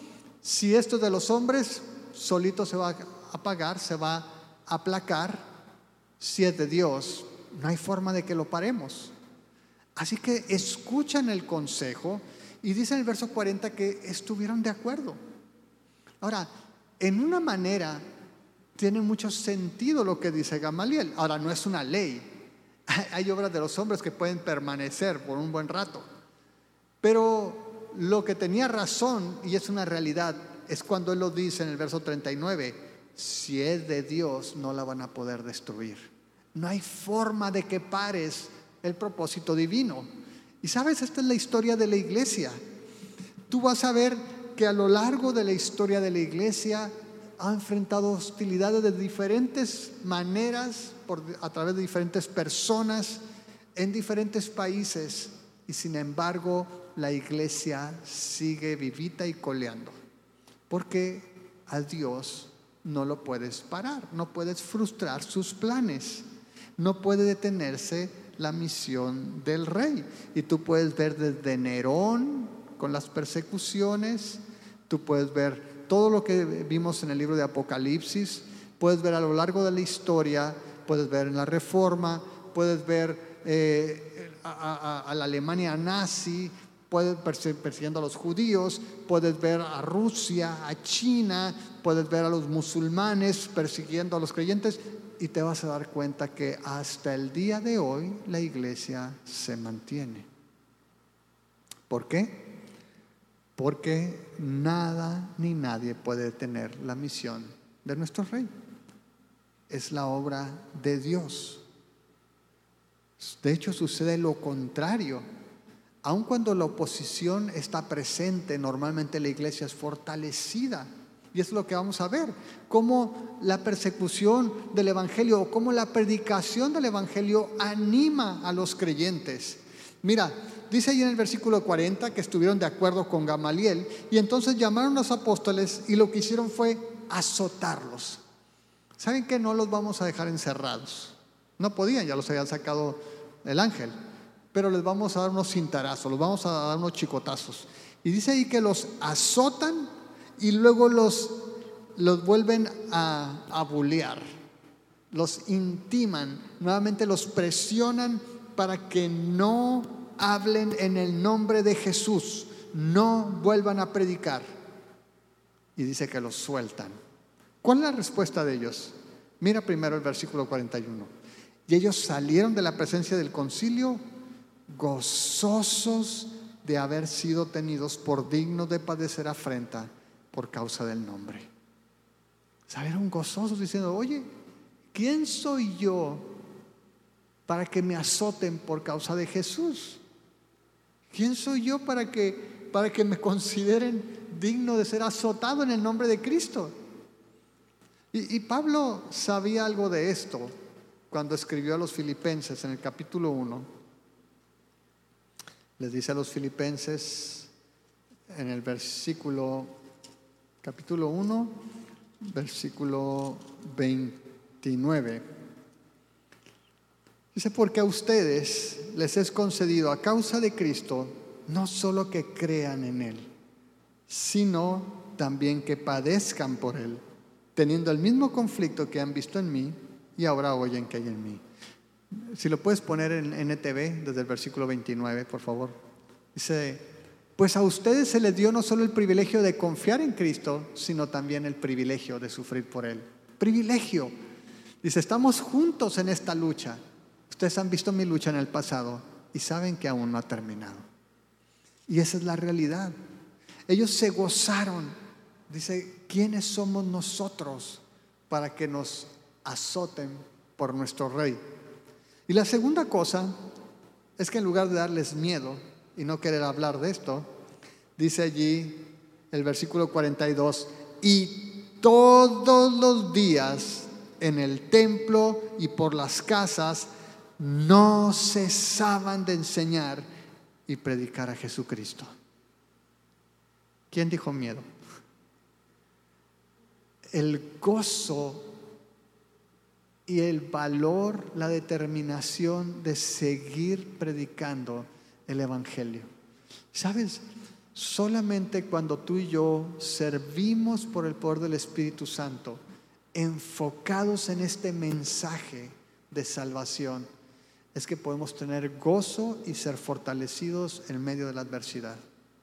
Si esto es de los hombres, solito se va a apagar, se va a aplacar. Si es de Dios, no hay forma de que lo paremos. Así que escuchan el consejo y dice en el verso 40 que estuvieron de acuerdo. Ahora, en una manera tiene mucho sentido lo que dice Gamaliel. Ahora, no es una ley. Hay obras de los hombres que pueden permanecer por un buen rato. Pero lo que tenía razón, y es una realidad, es cuando él lo dice en el verso 39: si es de Dios, no la van a poder destruir. No hay forma de que pares el propósito divino. Y sabes, esta es la historia de la iglesia. Tú vas a ver que a lo largo de la historia de la iglesia ha enfrentado hostilidades de diferentes maneras, a través de diferentes personas, en diferentes países, y sin embargo la iglesia sigue vivita y coleando, porque a Dios no lo puedes parar, no puedes frustrar sus planes, no puede detenerse la misión del rey. Y tú puedes ver desde Nerón con las persecuciones, tú puedes ver todo lo que vimos en el libro de Apocalipsis, puedes ver a lo largo de la historia, puedes ver en la Reforma, puedes ver a la Alemania nazi, puedes persiguiendo a los judíos, puedes ver a Rusia, a China, puedes ver a los musulmanes persiguiendo a los creyentes, y te vas a dar cuenta que hasta el día de hoy la iglesia se mantiene. ¿Por qué? Porque nada ni nadie puede detener la misión de nuestro rey. es la obra de Dios. De hecho, sucede lo contrario. Aun cuando la oposición está presente, normalmente la iglesia es fortalecida. Y es lo que vamos a ver, cómo la persecución del evangelio o cómo la predicación del evangelio anima a los creyentes. Mira, dice ahí en el versículo 40 que estuvieron de acuerdo con Gamaliel y entonces llamaron a los apóstoles y lo que hicieron fue azotarlos. ¿Saben que no los vamos a dejar encerrados? No podían, ya los habían sacado el ángel, pero les vamos a dar unos cintarazos, los vamos a dar unos chicotazos. Y dice ahí que los azotan y luego los vuelven a bulear, los intiman, nuevamente los presionan para que no hablen en el nombre de Jesús, no vuelvan a predicar. Y dice que los sueltan. ¿Cuál es la respuesta de ellos? Mira primero el versículo 41. Y ellos salieron de la presencia del concilio gozosos de haber sido tenidos por dignos de padecer afrenta por causa del nombre. Salieron gozosos diciendo: oye, ¿quién soy yo para que me azoten por causa de Jesús? ¿Quién soy yo para que me consideren digno de ser azotado en el nombre de Cristo? Y Pablo sabía algo de esto cuando escribió a los filipenses en el capítulo 1. Les dice a los filipenses en el capítulo 1, versículo 29. Dice: porque a ustedes les es concedido a causa de Cristo no solo que crean en Él, sino también que padezcan por Él, teniendo el mismo conflicto que han visto en mí y ahora oyen que hay en mí. Si lo puedes poner en NTV desde el versículo 29, por favor. Dice: pues a ustedes se les dio no solo el privilegio de confiar en Cristo, sino también el privilegio de sufrir por Él. Privilegio. Dice: estamos juntos en esta lucha. Ustedes han visto mi lucha en el pasado y saben que aún no ha terminado. Y esa es la realidad. Ellos se gozaron. Dice: ¿quiénes somos nosotros para que nos azoten por nuestro Rey? Y la segunda cosa es que en lugar de darles miedo y no querer hablar de esto, dice allí el versículo 42: y todos los días en el templo y por las casas no cesaban de enseñar y predicar a Jesucristo. ¿Quién dijo miedo? El gozo y el valor, la determinación de seguir predicando el evangelio. ¿Sabes? Solamente cuando tú y yo servimos por el poder del Espíritu Santo, enfocados en este mensaje de salvación, es que podemos tener gozo y ser fortalecidos en medio de la adversidad.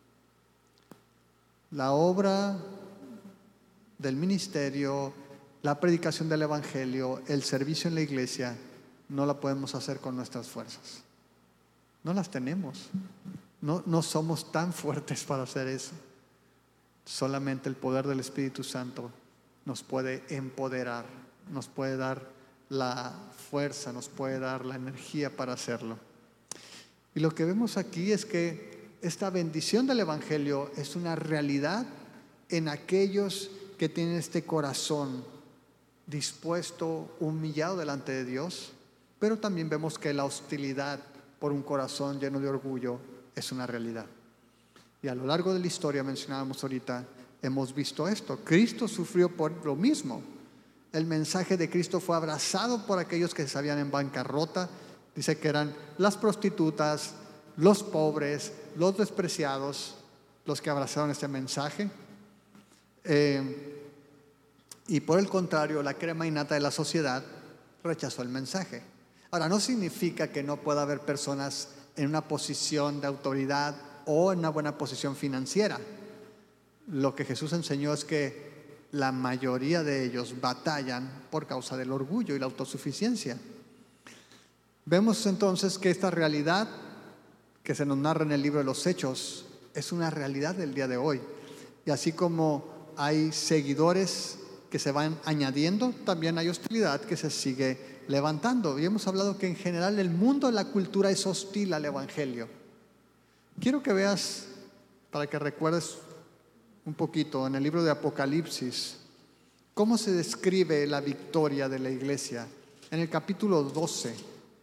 La obra del ministerio, la predicación del evangelio, el servicio en la iglesia, no la podemos hacer con nuestras fuerzas. No las tenemos. No somos tan fuertes para hacer eso. Solamente el poder del Espíritu Santo nos puede empoderar, nos puede dar la fuerza, nos puede dar la energía para hacerlo. Y lo que vemos aquí es que esta bendición del evangelio es una realidad en aquellos que tienen este corazón dispuesto, humillado delante de Dios. Pero también vemos que la hostilidad por un corazón lleno de orgullo es una realidad. Y a lo largo de la historia, mencionábamos ahorita, hemos visto esto. Cristo sufrió por lo mismo. El mensaje de Cristo fue abrazado por aquellos que se habían en bancarrota. Dice que eran las prostitutas, los pobres, los despreciados, los que abrazaron este mensaje. Y por el contrario, la crema innata de la sociedad rechazó el mensaje. Ahora, no significa que no pueda haber personas en una posición de autoridad o en una buena posición financiera. Lo que Jesús enseñó es que la mayoría de ellos batallan por causa del orgullo y la autosuficiencia. Vemos entonces que esta realidad que se nos narra en el libro de los Hechos es una realidad del día de hoy. Y así como hay seguidores que se van añadiendo, también hay hostilidad que se sigue levantando. Y hemos hablado que en general el mundo de la cultura es hostil al Evangelio. Quiero que veas, para que recuerdes un poquito, en el libro de Apocalipsis, cómo se describe la victoria de la iglesia. En el capítulo 12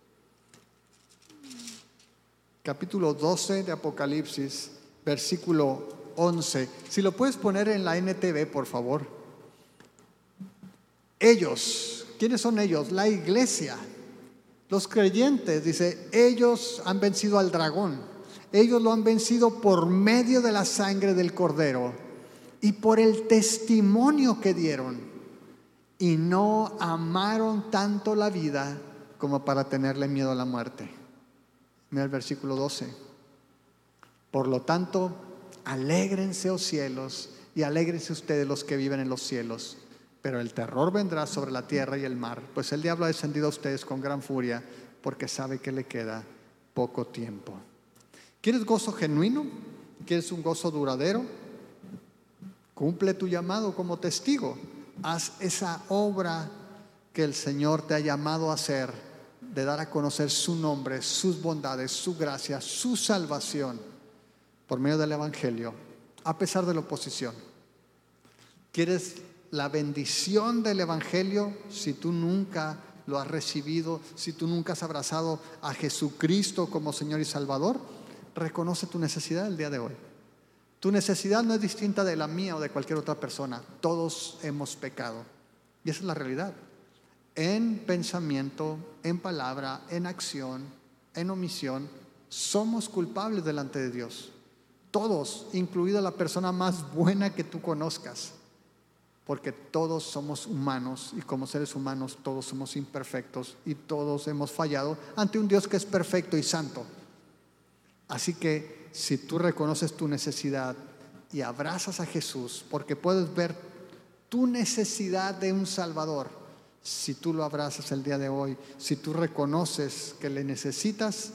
de Apocalipsis, versículo 11. Si lo puedes poner en la NTV, por favor. Ellos, ¿quiénes son ellos? La iglesia, los creyentes, dice, ellos han vencido al dragón. Ellos lo han vencido por medio de la sangre del Cordero y por el testimonio que dieron. Y no amaron tanto la vida como para tenerle miedo a la muerte. Mira el versículo 12. Por lo tanto, alégrense, oh cielos, y alégrense ustedes los que viven en los cielos. Pero el terror vendrá sobre la tierra y el mar, pues el diablo ha descendido a ustedes con gran furia, porque sabe que le queda poco tiempo. ¿Quieres gozo genuino? ¿Quieres un gozo duradero? Cumple tu llamado como testigo. Haz esa obra que el Señor te ha llamado a hacer, de dar a conocer su nombre, sus bondades, su gracia, su salvación, por medio del Evangelio, a pesar de la oposición. ¿Quieres la bendición del Evangelio? Si tú nunca lo has recibido, si tú nunca has abrazado a Jesucristo como Señor y Salvador, reconoce tu necesidad el día de hoy. Tu necesidad no es distinta de la mía o de cualquier otra persona. Todos hemos pecado. Y esa es la realidad. En pensamiento, en palabra, en acción, en omisión, somos culpables delante de Dios. Todos, incluida la persona más buena que tú conozcas. Porque todos somos humanos y como seres humanos todos somos imperfectos y todos hemos fallado ante un Dios que es perfecto y santo. Así que si tú reconoces tu necesidad y abrazas a Jesús, porque puedes ver tu necesidad de un Salvador, si tú lo abrazas el día de hoy, si tú reconoces que le necesitas,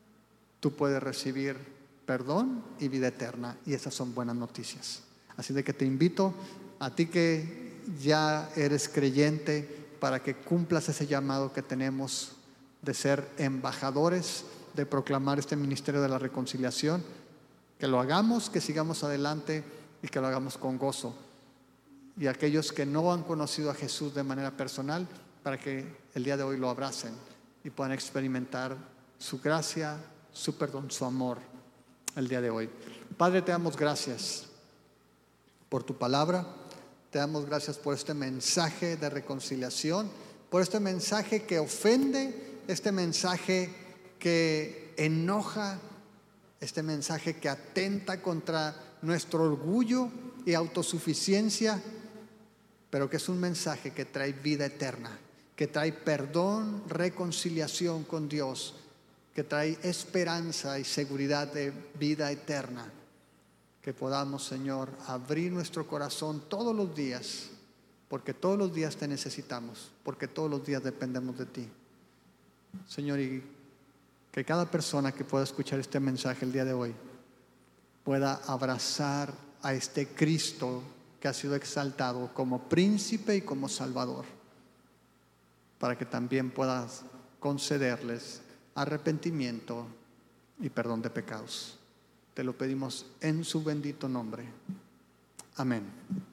tú puedes recibir perdón y vida eterna, y esas son buenas noticias. Así de que te invito a ti que ya eres creyente, para que cumplas ese llamado que tenemos de ser embajadores, de proclamar este ministerio de la reconciliación, que lo hagamos, que sigamos adelante y que lo hagamos con gozo. Y aquellos que no han conocido a Jesús de manera personal, para que el día de hoy lo abracen y puedan experimentar su gracia, su perdón, su amor el día de hoy. Padre, te damos gracias por tu palabra, te damos gracias por este mensaje de reconciliación, por este mensaje que ofende, este mensaje que enoja, este mensaje que atenta contra nuestro orgullo y autosuficiencia, pero que es un mensaje que trae vida eterna, que trae perdón, reconciliación con Dios, que trae esperanza y seguridad de vida eterna. Que podamos, Señor, abrir nuestro corazón todos los días, porque todos los días te necesitamos, porque todos los días dependemos de ti. Señor, y que cada persona que pueda escuchar este mensaje el día de hoy pueda abrazar a este Cristo que ha sido exaltado como príncipe y como salvador, para que también puedas concederles arrepentimiento y perdón de pecados. Te lo pedimos en su bendito nombre. Amén.